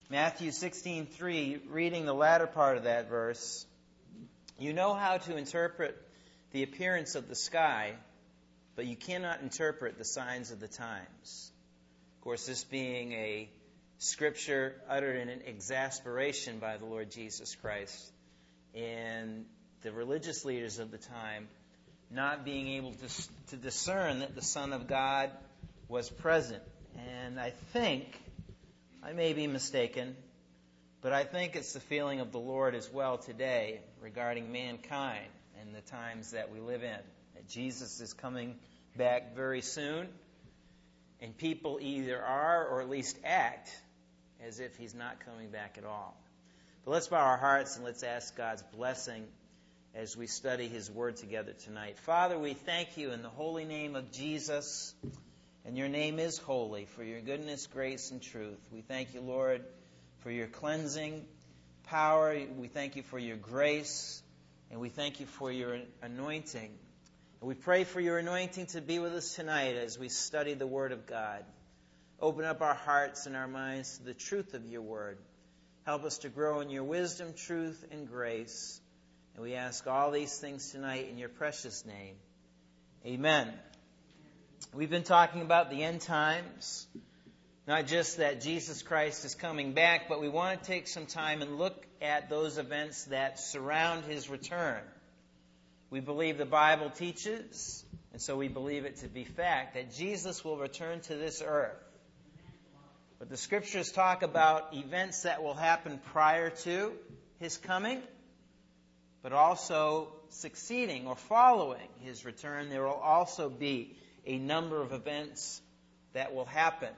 Matthew 16:3, reading the latter part of that verse, you know how to interpret the appearance of the sky, but you cannot interpret the signs of the times. Of course, this being a scripture uttered in exasperation by the Lord Jesus Christ, and the religious leaders of the time not being able to discern that the Son of God was present. And I think, I may be mistaken, but I think it's the feeling of the Lord as well today regarding mankind and the times that we live in. That Jesus is coming back very soon, and people either are or at least act as if He's not coming back at all. But let's bow our hearts and let's ask God's blessing as we study His Word together tonight. Father, we thank You in the holy name of Jesus, and Your name is holy, for Your goodness, grace, and truth. We thank You, Lord, for Your cleansing power. We thank You for Your grace, and we thank You for Your anointing. And we pray for Your anointing to be with us tonight as we study the Word of God. Open up our hearts and our minds to the truth of Your Word. Help us to grow in Your wisdom, truth, and grace. And we ask all these things tonight in Your precious name. Amen. We've been talking about the end times. Not just that Jesus Christ is coming back, but we want to take some time and look at those events that surround His return. We believe the Bible teaches, and so we believe it to be fact, that Jesus will return to this earth. But the Scriptures talk about events that will happen prior to His coming, but also succeeding or following His return. There will also be a number of events that will happen.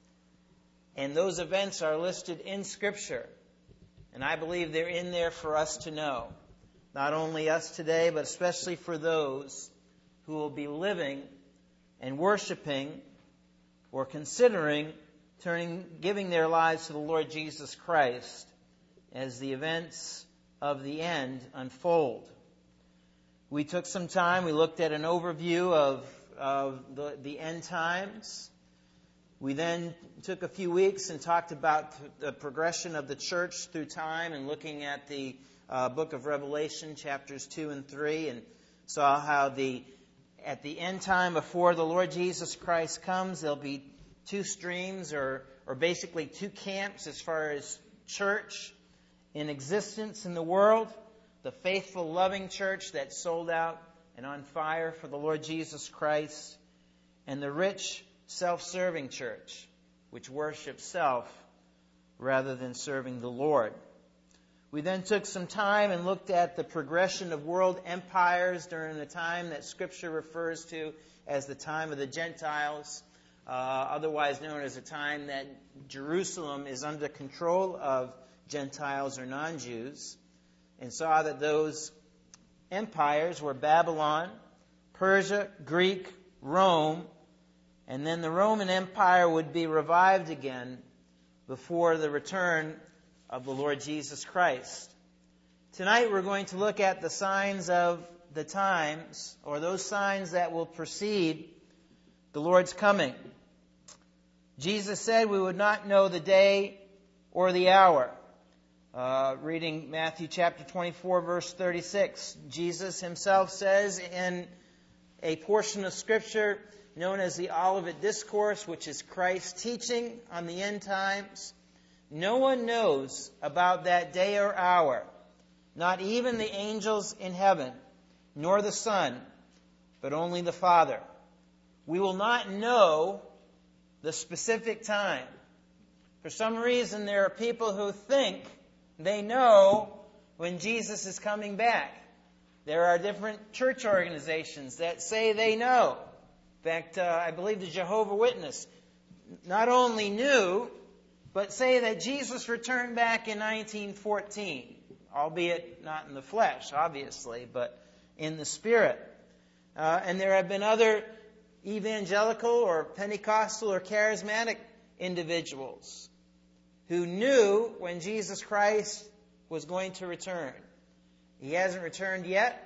And those events are listed in Scripture. And I believe they're in there for us to know. Not only us today, but especially for those who will be living and worshiping or considering giving their lives to the Lord Jesus Christ as the events of the end unfold. We took some time, we looked at an overview of the end times. We then took a few weeks and talked about the progression of the church through time and looking at the book of Revelation, chapters 2 and 3, and saw how at the end time before the Lord Jesus Christ comes, there'll be two streams or basically two camps as far as church in existence in the world. The faithful, loving church that's sold out and on fire for the Lord Jesus Christ, and the rich, self-serving church, which worships self rather than serving the Lord. We then took some time and looked at the progression of world empires during the time that Scripture refers to as the time of the Gentiles, otherwise known as the time that Jerusalem is under control of Gentiles or non-Jews, and saw that those empires were Babylon, Persia, Greek, Rome, and then the Roman Empire would be revived again before the return of the Lord Jesus Christ. Tonight we're going to look at the signs of the times, or those signs that will precede the Lord's coming. Jesus said we would not know the day or the hour. Reading Matthew chapter 24, verse 36, Jesus Himself says in a portion of Scripture known as the Olivet Discourse, which is Christ's teaching on the end times, no one knows about that day or hour, not even the angels in heaven, nor the Son, but only the Father. We will not know the specific time. For some reason, there are people who think they know when Jesus is coming back. There are different church organizations that say they know. In fact, I believe the Jehovah's Witnesses not only knew, but say that Jesus returned back in 1914, albeit not in the flesh, obviously, but in the Spirit. And there have been other evangelical or Pentecostal or charismatic individuals who knew when Jesus Christ was going to return. He hasn't returned yet.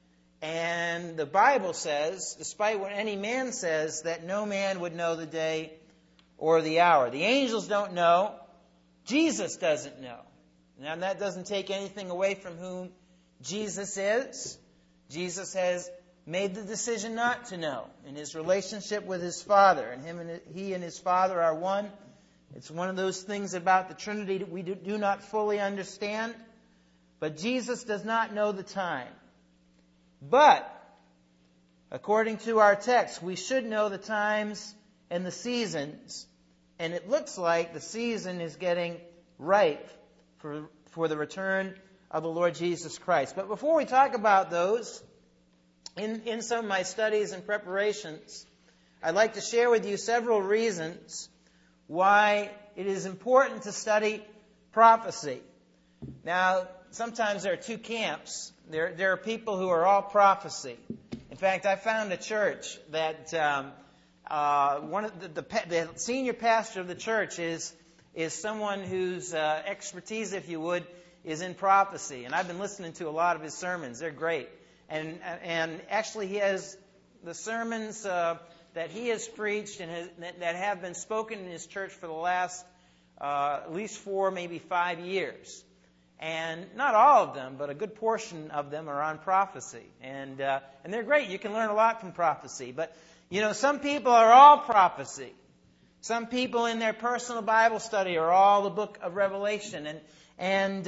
And the Bible says, despite what any man says, that no man would know the day or the hour. The angels don't know. Jesus doesn't know. Now, that doesn't take anything away from whom Jesus is. Jesus has made the decision not to know in his relationship with his Father. And he and his Father are one. It's one of those things about the Trinity that we do not fully understand. But Jesus does not know the time. But, according to our text, we should know the times and the seasons. And it looks like the season is getting ripe for the return of the Lord Jesus Christ. But before we talk about those, in some of my studies and preparations, I'd like to share with you several reasons why it is important to study prophecy. Now, sometimes there are two camps. There are people who are all prophecy. In fact, I found a church that one of the senior pastor of the church is someone whose expertise, if you would, is in prophecy. And I've been listening to a lot of his sermons. They're great. And actually he has the sermons that he has preached and that have been spoken in his church for the last at least 4, maybe 5 years. And not all of them, but a good portion of them are on prophecy. And they're great. You can learn a lot from prophecy. But, some people are all prophecy. Some people in their personal Bible study are all the book of Revelation. And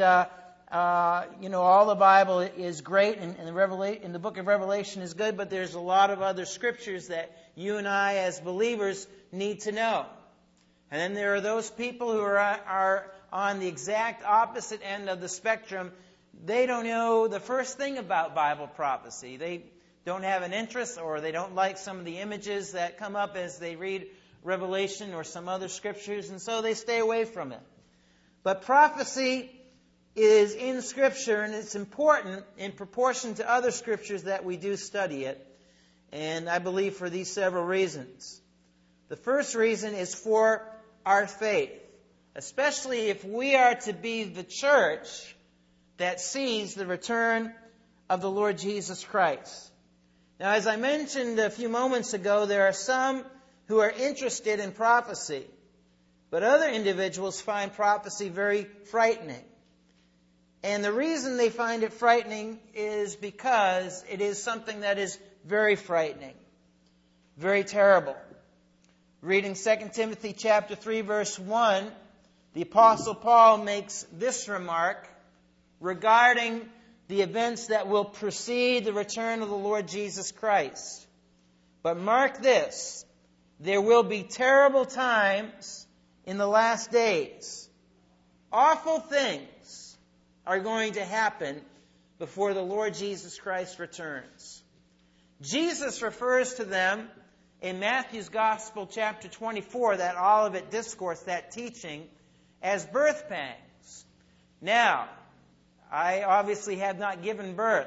all the Bible is great, and the book of Revelation is good, but there's a lot of other scriptures that you and I as believers need to know. And then there are those people who are on the exact opposite end of the spectrum. They don't know the first thing about Bible prophecy. They don't have an interest, or they don't like some of the images that come up as they read Revelation or some other scriptures, and so they stay away from it. But prophecy is in Scripture, and it's important in proportion to other scriptures that we do study it. And I believe for these several reasons. The first reason is for our faith, especially if we are to be the church that sees the return of the Lord Jesus Christ. Now, as I mentioned a few moments ago, there are some who are interested in prophecy, but other individuals find prophecy very frightening. And the reason they find it frightening is because it is something that is very frightening, very terrible. Reading 2 Timothy chapter 3, verse 1, the Apostle Paul makes this remark regarding the events that will precede the return of the Lord Jesus Christ. But mark this, there will be terrible times in the last days. Awful things are going to happen before the Lord Jesus Christ returns. Jesus refers to them in Matthew's Gospel, chapter 24, that Olivet Discourse, that teaching, as birth pangs. Now, I obviously have not given birth,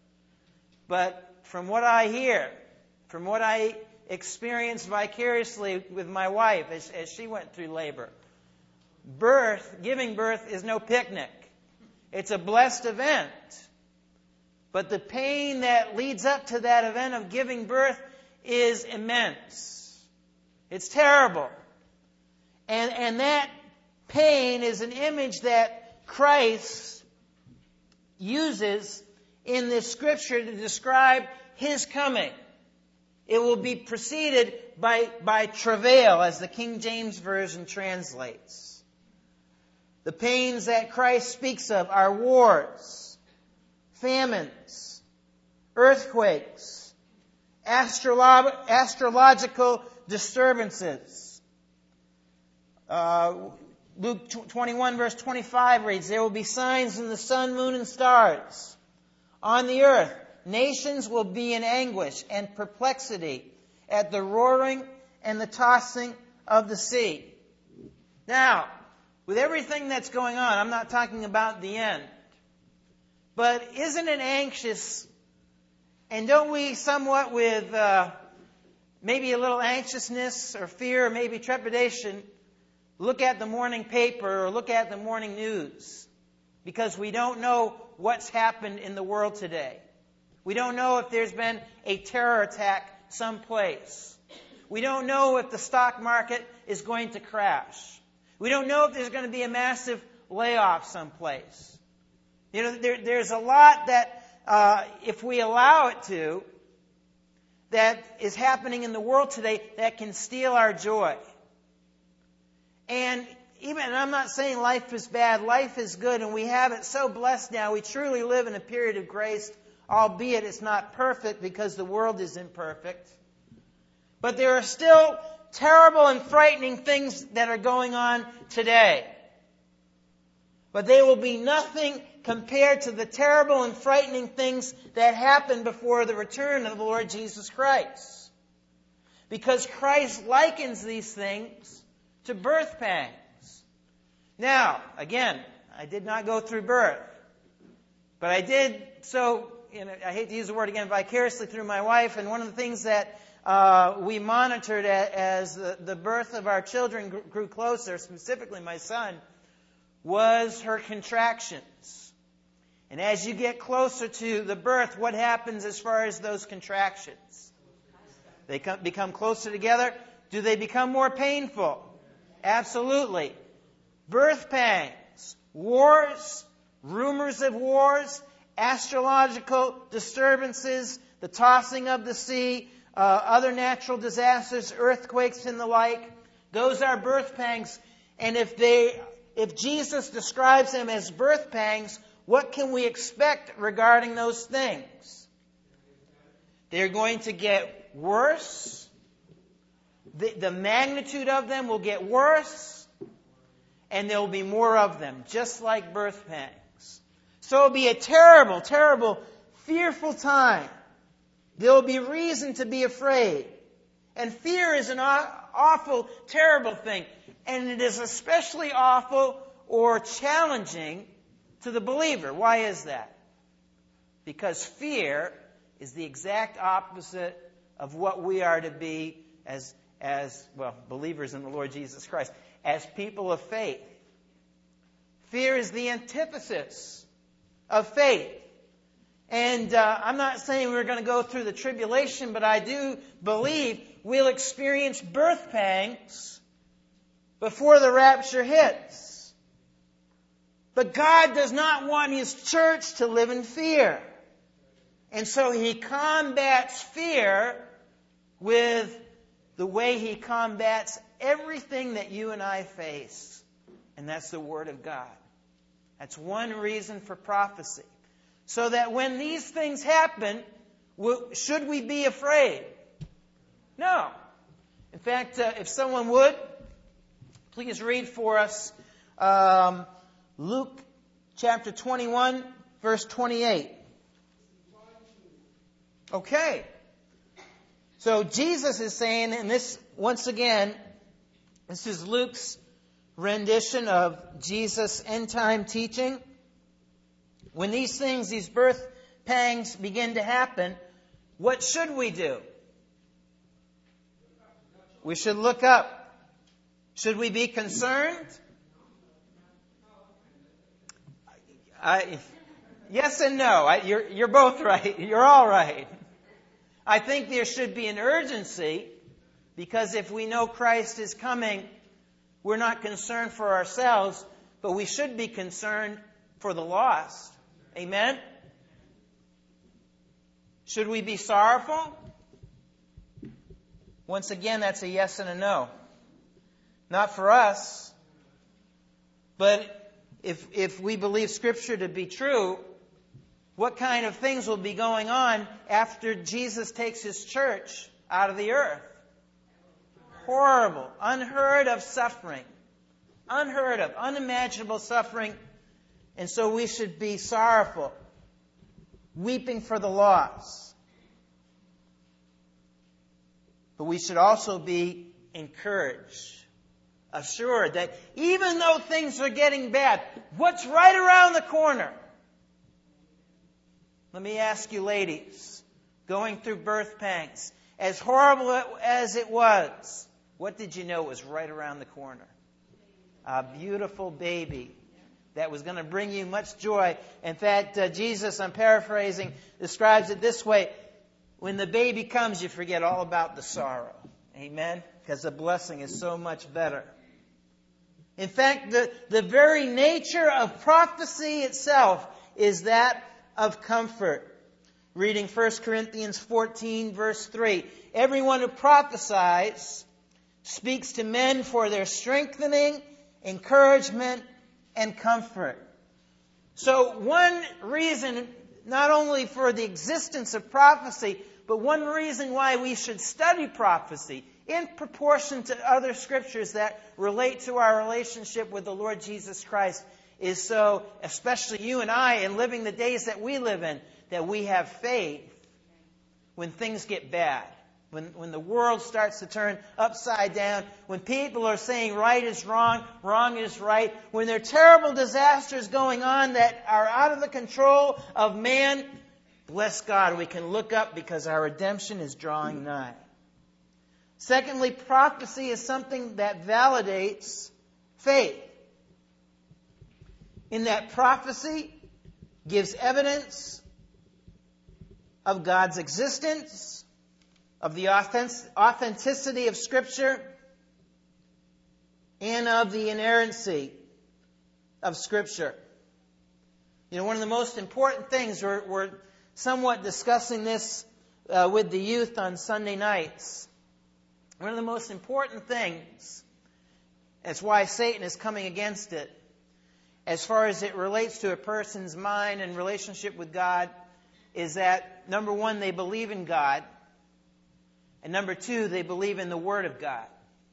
but from what I hear, from what I experienced vicariously with my wife as she went through labor, giving birth is no picnic. It's a blessed event. But the pain that leads up to that event of giving birth is immense. It's terrible. And that pain is an image that Christ uses in this scripture to describe His coming. It will be preceded by travail, as the King James Version translates. The pains that Christ speaks of are wars, famines, earthquakes, astrological disturbances. Luke 21 verse 25 reads, "There will be signs in the sun, moon, and stars. On the earth, nations will be in anguish and perplexity at the roaring and the tossing of the sea." Now, with everything that's going on, I'm not talking about the end. But isn't it anxious? And don't we somewhat with maybe a little anxiousness or fear or maybe trepidation look at the morning paper or look at the morning news? Because we don't know what's happened in the world today. We don't know if there's been a terror attack someplace. We don't know if the stock market is going to crash. We don't know if there's going to be a massive layoff someplace. There's a lot that, if we allow it to, that is happening in the world today that can steal our joy. And I'm not saying life is bad. Life is good, and we have it so blessed now. We truly live in a period of grace, albeit it's not perfect because the world is imperfect. But there are still terrible and frightening things that are going on today. But they will be nothing compared to the terrible and frightening things that happened before the return of the Lord Jesus Christ. Because Christ likens these things to birth pangs. Now, again, I did not go through birth. But I did so, I hate to use the word again, vicariously through my wife. And one of the things that we monitored as the birth of our children grew closer, specifically my son, was her contractions. And as you get closer to the birth, what happens as far as those contractions? They become closer together. Do they become more painful? Absolutely. Birth pangs, wars, rumors of wars, astrological disturbances, the tossing of the sea, other natural disasters, earthquakes and the like. Those are birth pangs. And if Jesus describes them as birth pangs, what can we expect regarding those things? They're going to get worse. The magnitude of them will get worse. And there will be more of them, just like birth pangs. So it will be a terrible, terrible, fearful time. There will be reason to be afraid. And fear is an awful, terrible thing. And it is especially awful or challenging to the believer. Why is that? Because fear is the exact opposite of what we are to be as believers in the Lord Jesus Christ, as people of faith. Fear is the antithesis of faith. And I'm not saying we're going to go through the tribulation, but I do believe we'll experience birth pangs before the rapture hits. But God does not want His church to live in fear. And so He combats fear with the way He combats everything that you and I face. And that's the Word of God. That's one reason for prophecy. So that when these things happen, should we be afraid? No. In fact, if someone would, please read for us Luke chapter 21, verse 28. Okay. So Jesus is saying, and this, once again, this is Luke's rendition of Jesus' end-time teaching. When these things, these birth pangs begin to happen, what should we do? We should look up. Should we be concerned? Yes and no. You're both right. You're all right. I think there should be an urgency, because if we know Christ is coming, we're not concerned for ourselves, but we should be concerned for the lost. Amen? Should we be sorrowful? Once again, that's a yes and a no. Not for us. But if we believe Scripture to be true, what kind of things will be going on after Jesus takes His church out of the earth? Horrible, unheard of suffering. Unheard of, unimaginable suffering. And so we should be sorrowful, weeping for the lost. But we should also be encouraged, assured that even though things are getting bad, what's right around the corner? Let me ask you, ladies, going through birth pangs, as horrible as it was, what did you know was right around the corner? A beautiful baby that was going to bring you much joy. In fact, Jesus, I'm paraphrasing, describes it this way: when the baby comes, you forget all about the sorrow. Amen? Because the blessing is so much better. In fact, the very nature of prophecy itself is that of comfort. Reading 1 Corinthians 14, verse 3. Everyone who prophesies speaks to men for their strengthening, encouragement, and comfort. So one reason, not only for the existence of prophecy, but one reason why we should study prophecy in proportion to other scriptures that relate to our relationship with the Lord Jesus Christ is so, especially you and I, in living the days that we live in, that we have faith when things get bad. When the world starts to turn upside down, when people are saying right is wrong, wrong is right, when there are terrible disasters going on that are out of the control of man, bless God, we can look up because our redemption is drawing nigh. Secondly, prophecy is something that validates faith. In that prophecy gives evidence of God's existence, of the authenticity of Scripture, and of the inerrancy of Scripture. You know, one of the most important things, we're somewhat discussing this with the youth on Sunday nights. One of the most important things, that's why Satan is coming against it, as far as it relates to a person's mind and relationship with God, is that, number one, they believe in God, and number two, they believe in the Word of God.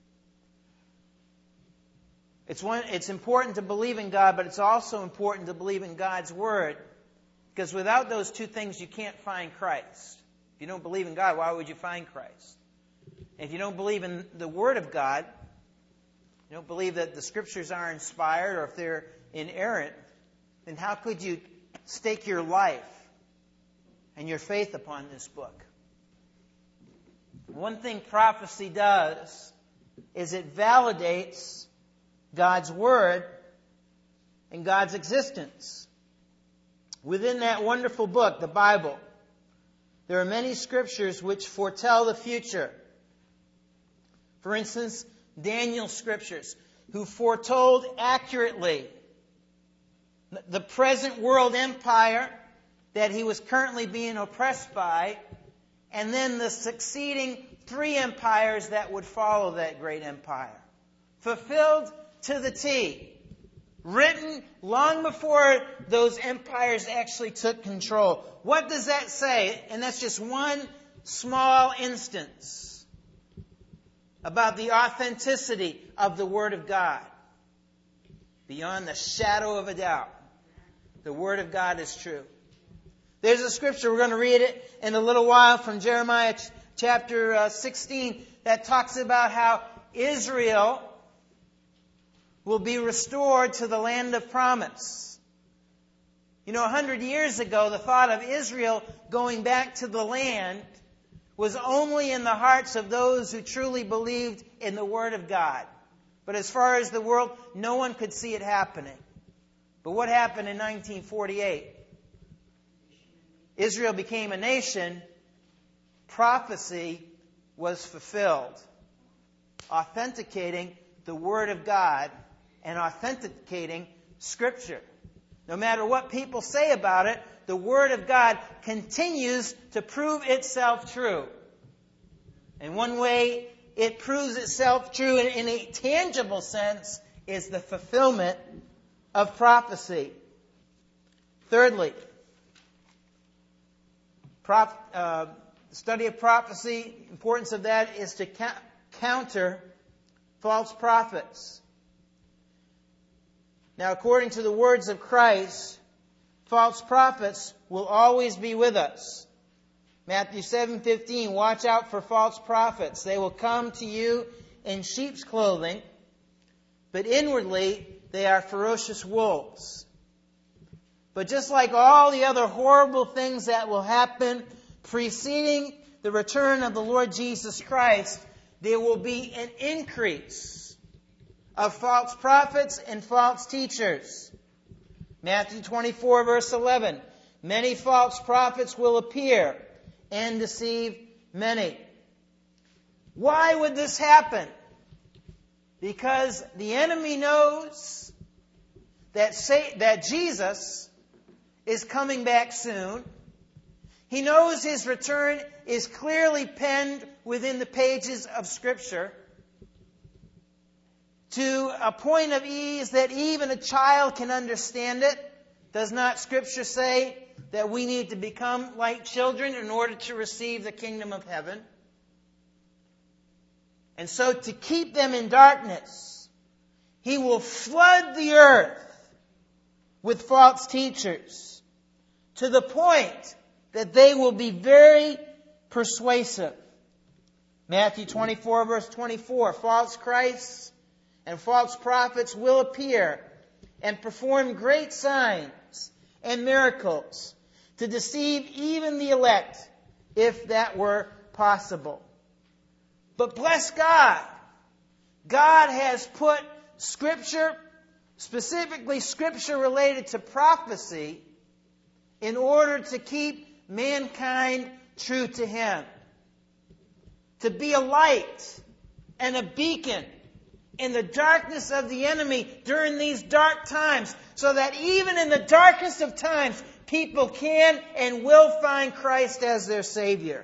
It's important to believe in God, but it's also important to believe in God's Word, because without those two things, you can't find Christ. If you don't believe in God, why would you find Christ? If you don't believe in the Word of God, you don't believe that the Scriptures are inspired or if they're inerrant, then how could you stake your life and your faith upon this book? One thing prophecy does is it validates God's Word and God's existence. Within that wonderful book, the Bible, there are many scriptures which foretell the future. For instance, Daniel's scriptures, who foretold accurately the present world empire that he was currently being oppressed by, and then the succeeding 3 empires that would follow that great empire. Fulfilled to the T. Written long before those empires actually took control. What does that say? And that's just one small instance about the authenticity of the Word of God. Beyond the shadow of a doubt, the Word of God is true. There's a scripture, we're going to read it in a little while, from Jeremiah chapter 16, that talks about how Israel will be restored to the land of promise. You know, 100 years ago, the thought of Israel going back to the land was only in the hearts of those who truly believed in the Word of God. But as far as the world, no one could see it happening. But what happened in 1948? Israel became a nation. Prophecy was fulfilled, authenticating the Word of God and authenticating Scripture. No matter what people say about it, the Word of God continues to prove itself true. And one way it proves itself true in a tangible sense is the fulfillment of prophecy. Thirdly, study of prophecy, importance of that is to counter false prophets. Now, according to the words of Christ, false prophets will always be with us. Matthew 7:15, watch out for false prophets. They will come to you in sheep's clothing, but inwardly they are ferocious wolves. But just like all the other horrible things that will happen preceding the return of the Lord Jesus Christ, there will be an increase of false prophets and false teachers. Matthew 24, verse 11, many false prophets will appear and deceive many. Why would this happen? Because the enemy knows that Jesus is coming back soon. He knows his return is clearly penned within the pages of Scripture to a point of ease that even a child can understand it. Does not Scripture say that we need to become like children in order to receive the kingdom of heaven? And so to keep them in darkness, he will flood the earth with false teachers to the point that they will be very persuasive. Matthew 24, verse 24, false Christs and false prophets will appear and perform great signs and miracles to deceive even the elect, if that were possible. But bless God, God has put Scripture, specifically Scripture related to prophecy, in order to keep mankind true to Him. To be a light and a beacon in the darkness of the enemy during these dark times, so that even in the darkest of times, people can and will find Christ as their Savior.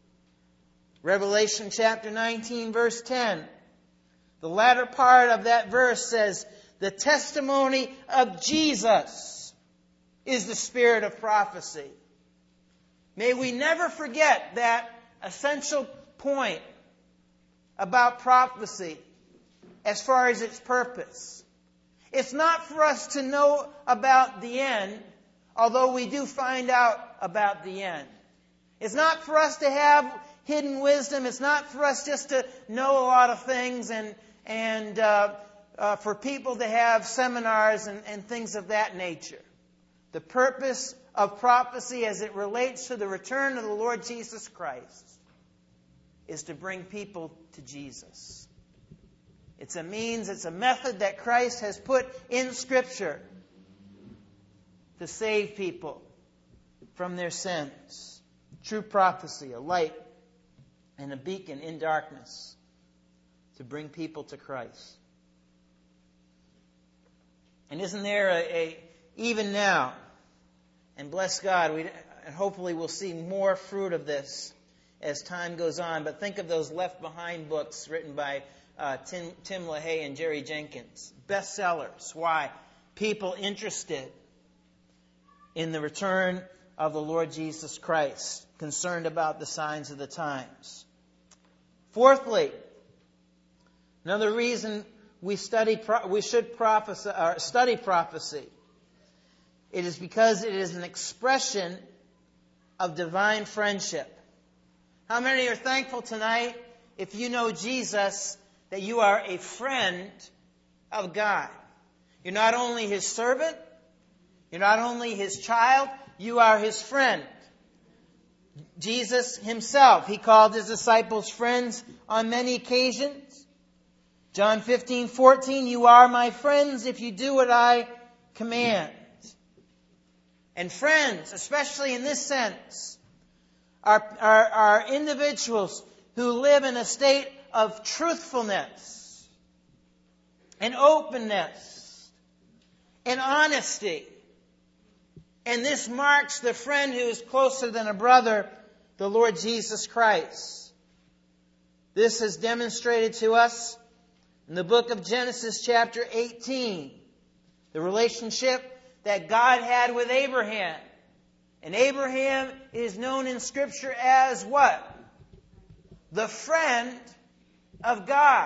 Revelation chapter 19, verse 10. The latter part of that verse says, the testimony of Jesus is the spirit of prophecy. May we never forget that essential point about prophecy as far as its purpose. It's not for us to know about the end, although we do find out about the end. It's not for us to have hidden wisdom. It's not for us just to know a lot of things and for people to have seminars and things of that nature. The purpose of prophecy as it relates to the return of the Lord Jesus Christ is to bring people to Jesus. It's a means, it's a method that Christ has put in Scripture to save people from their sins. True prophecy, a light and a beacon in darkness to bring people to Christ. And isn't there even now, and bless God, and hopefully we'll see more fruit of this as time goes on, but think of those Left Behind books written by Tim LaHaye and Jerry Jenkins. Bestsellers. Why? People interested in the return of the Lord Jesus Christ, concerned about the signs of the times. Fourthly, another reason we should study prophecy. It is because it is an expression of divine friendship. How many are thankful tonight, if you know Jesus, that you are a friend of God? You're not only His servant, you're not only His child, you are His friend. Jesus Himself, He called His disciples friends on many occasions. John 15:14, you are my friends if you do what I command. And friends, especially in this sense, are individuals who live in a state of truthfulness and openness and honesty. And this marks the friend who is closer than a brother, the Lord Jesus Christ. This is demonstrated to us in the book of Genesis chapter 18. The relationship that God had with Abraham. And Abraham is known in Scripture as what? The friend of God.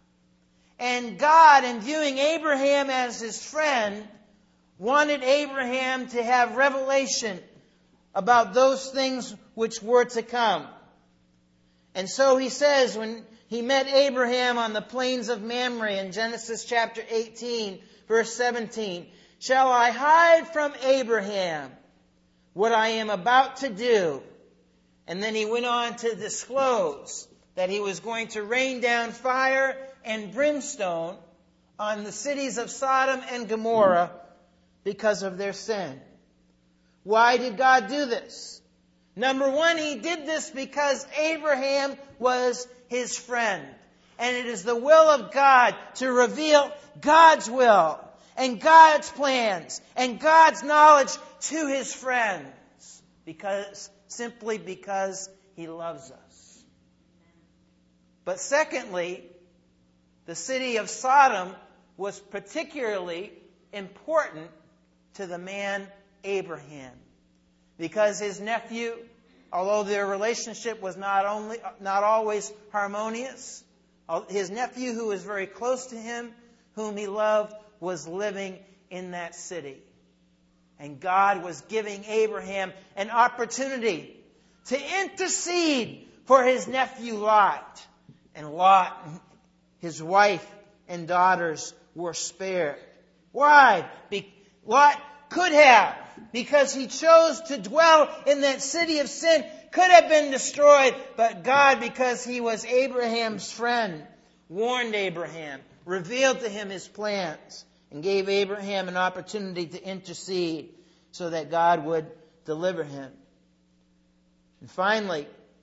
And God, in viewing Abraham as His friend, wanted Abraham to have revelation about those things which were to come. And so He says, when He met Abraham on the plains of Mamre in Genesis chapter 18, verse 17, shall I hide from Abraham what I am about to do? And then He went on to disclose that He was going to rain down fire and brimstone on the cities of Sodom and Gomorrah because of their sin. Why did God do this? Number one, He did this because Abraham was His friend. And it is the will of God to reveal God's will and God's plans and God's knowledge to His friends. Simply because He loves us. But secondly, the city of Sodom was particularly important to the man Abraham, because his nephew, although their relationship was not always harmonious, his nephew, who was very close to him, whom he loved, was living in that city. And God was giving Abraham an opportunity to intercede for his nephew Lot. And Lot, his wife and daughters, were spared. Why? Lot could have, because he chose to dwell in that city of sin, could have been destroyed. But God, because He was Abraham's friend, warned Abraham, revealed to him His plans, and gave Abraham an opportunity to intercede so that God would deliver him. And finally,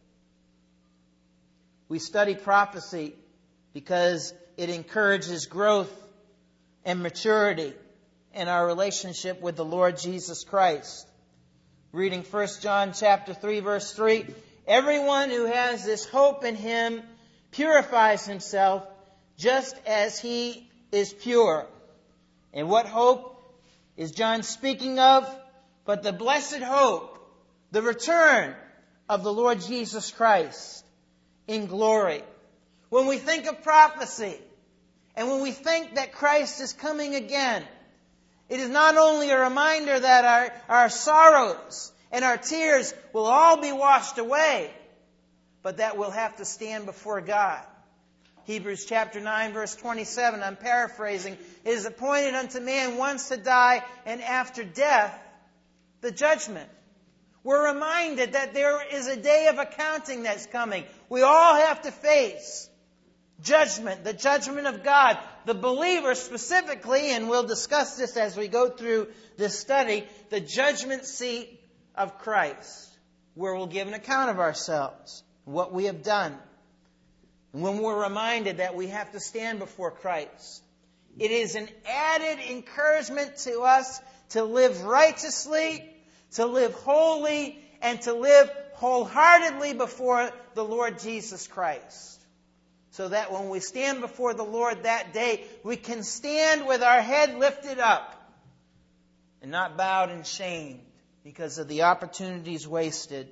we study prophecy because it encourages growth and maturity in our relationship with the Lord Jesus Christ. Reading 1 John chapter 3, verse 3, everyone who has this hope in Him purifies himself just as He is pure. And what hope is John speaking of? But the blessed hope, the return of the Lord Jesus Christ in glory. When we think of prophecy, and when we think that Christ is coming again, it is not only a reminder that our sorrows and our tears will all be washed away, but that we'll have to stand before God. Hebrews chapter 9, verse 27, I'm paraphrasing, it is appointed unto man once to die, and after death, the judgment. We're reminded that there is a day of accounting that's coming. We all have to face judgment, the judgment of God. The believer specifically, and we'll discuss this as we go through this study, the judgment seat of Christ, where we'll give an account of ourselves, what we have done. And when we're reminded that we have to stand before Christ, it is an added encouragement to us to live righteously, to live holy, and to live wholeheartedly before the Lord Jesus Christ. So that when we stand before the Lord that day, we can stand with our head lifted up and not bowed and shamed because of the opportunities wasted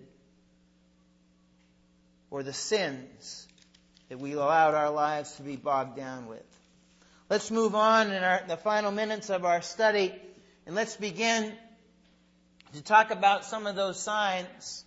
or the sins that we allowed our lives to be bogged down with. Let's move on in the final minutes of our study, and let's begin to talk about some of those signs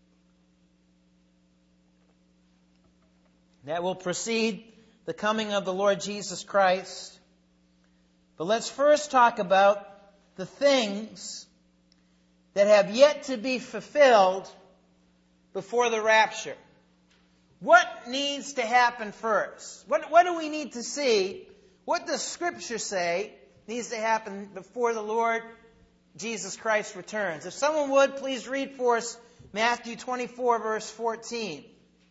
that will precede the coming of the Lord Jesus Christ. But let's first talk about the things that have yet to be fulfilled before the rapture. What needs to happen first? What do we need to see? What does Scripture say needs to happen before the Lord Jesus Christ returns? If someone would, please read for us Matthew 24, verse 14.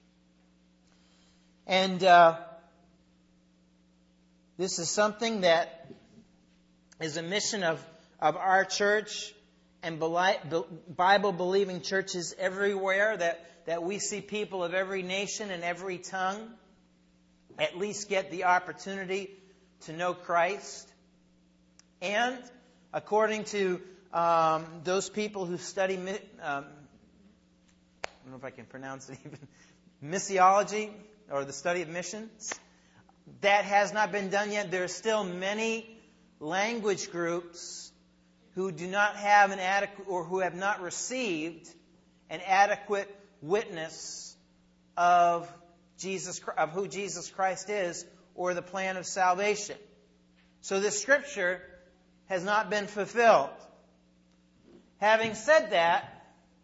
And this is something that is a mission of our church and Bible-believing churches everywhere, that we see people of every nation and every tongue at least get the opportunity to know Christ. And according to those people who study, I don't know if I can pronounce it even, missiology, or the study of missions, that has not been done yet. There are still many language groups who do not have an adequate, or who have not received an adequate witness of who Jesus Christ is, or the plan of salvation. So this Scripture has not been fulfilled. Having said that,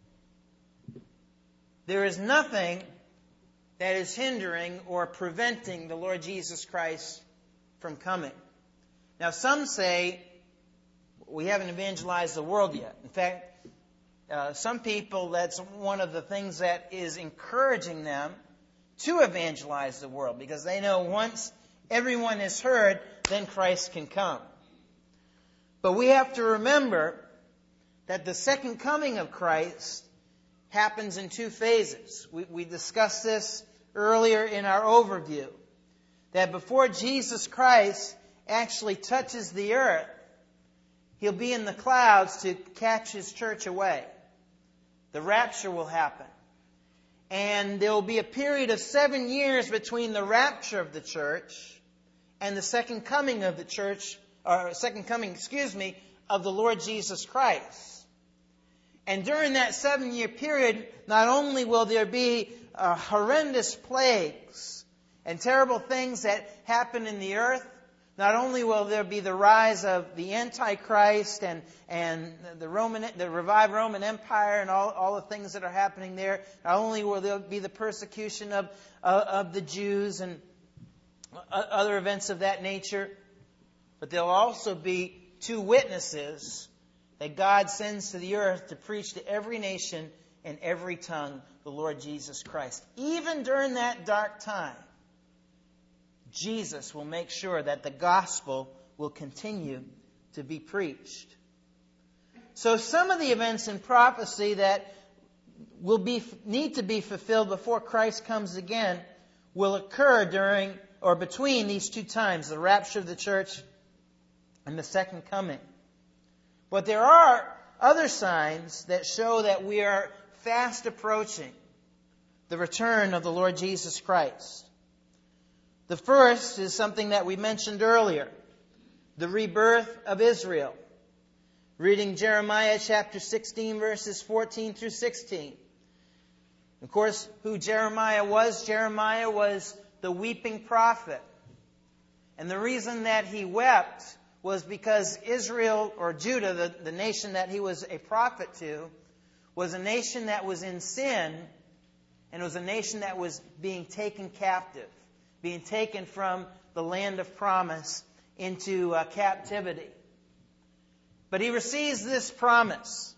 there is nothing that is hindering or preventing the Lord Jesus Christ from coming. Now, some say we haven't evangelized the world yet. In fact, some people, that's one of the things that is encouraging them to evangelize the world, because they know once everyone is heard, then Christ can come. But we have to remember that the second coming of Christ happens in two phases. We discussed this earlier in our overview, that before Jesus Christ actually touches the earth, He'll be in the clouds to catch His church away. The rapture will happen. And there will be a period of 7 years between the rapture of the church and the second coming of the church, or of the Lord Jesus Christ. And during that 7-year period, not only will there be horrendous plagues and terrible things that happen in the earth, not only will there be the rise of the Antichrist and the revived Roman Empire and all the things that are happening there, not only will there be the persecution of the Jews and other events of that nature, but there will also be two witnesses that God sends to the earth to preach to every nation and every tongue the Lord Jesus Christ. Even during that dark time, Jesus will make sure that the gospel will continue to be preached. So some of the events in prophecy that will need to be fulfilled before Christ comes again will occur during or between these two times, the rapture of the church and the second coming. But there are other signs that show that we are fast approaching the return of the Lord Jesus Christ. The first is something that we mentioned earlier, the rebirth of Israel. Reading Jeremiah chapter 16, verses 14 through 16. Of course, who Jeremiah was the weeping prophet. And the reason that he wept was because Israel, or Judah, the nation that he was a prophet to, was a nation that was in sin, and it was a nation that was being taken captive, being taken from the land of promise into captivity. But he receives this promise.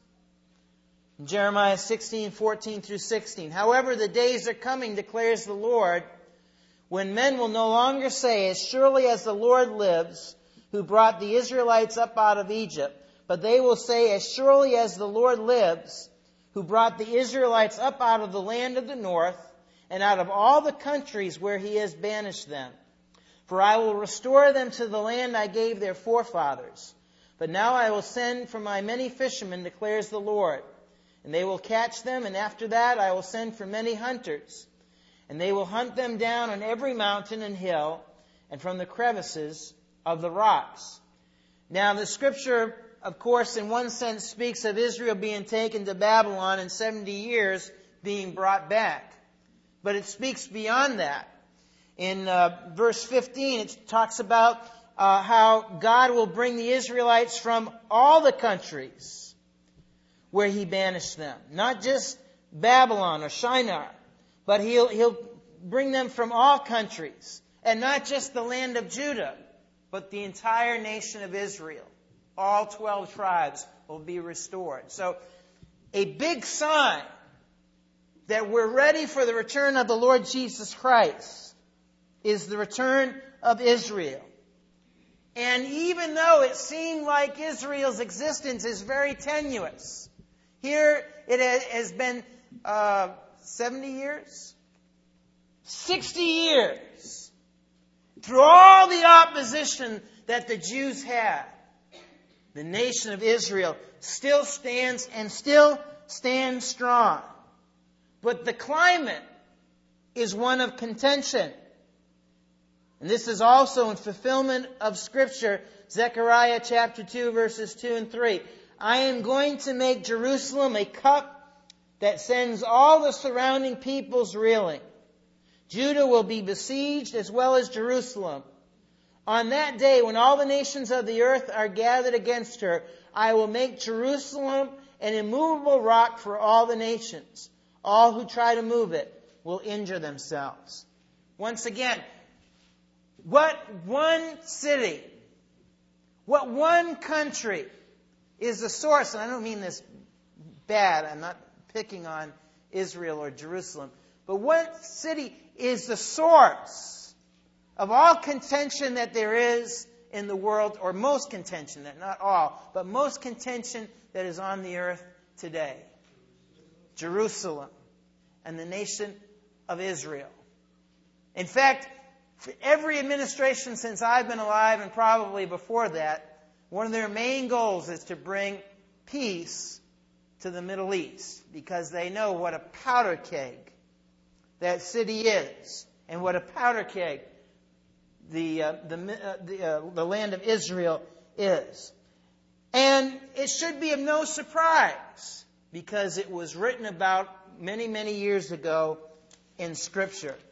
In Jeremiah 16, 14 through 16. However, the days are coming, declares the Lord, when men will no longer say, as surely as the Lord lives, who brought the Israelites up out of Egypt, but they will say, as surely as the Lord lives, who brought the Israelites up out of the land of the north, and out of all the countries where He has banished them. For I will restore them to the land I gave their forefathers. But now I will send for my many fishermen, declares the Lord. And they will catch them, and after that I will send for many hunters. And they will hunt them down on every mountain and hill, and from the crevices of the rocks. Now the scripture, of course, in one sense speaks of Israel being taken to Babylon and 70 years being brought back. But it speaks beyond that. In verse 15, it talks about how God will bring the Israelites from all the countries where He banished them. Not just Babylon or Shinar, but He'll bring them from all countries. And not just the land of Judah, but the entire nation of Israel. All 12 tribes will be restored. So, a big sign that we're ready for the return of the Lord Jesus Christ is the return of Israel. And even though it seemed like Israel's existence is very tenuous, here it has been 70 years, 60 years, through all the opposition that the Jews had, the nation of Israel still stands and still stands strong. But the climate is one of contention. And this is also in fulfillment of Scripture, Zechariah chapter 2, verses 2 and 3. I am going to make Jerusalem a cup that sends all the surrounding peoples reeling. Judah will be besieged as well as Jerusalem. On that day, when all the nations of the earth are gathered against her, I will make Jerusalem an immovable rock for all the nations. All who try to move it will injure themselves. Once again, what one city, what one country is the source, and I don't mean this bad, I'm not picking on Israel or Jerusalem, but what city is the source of all contention that there is in the world, or most contention, that not all, but most contention that is on the earth today. Jerusalem and the nation of Israel. In fact, for every administration since I've been alive, and probably before that, one of their main goals is to bring peace to the Middle East, because they know what a powder keg that city is, and what a powder keg the land of Israel is. And it should be of no surprise, because it was written about many, many years ago in Scripture.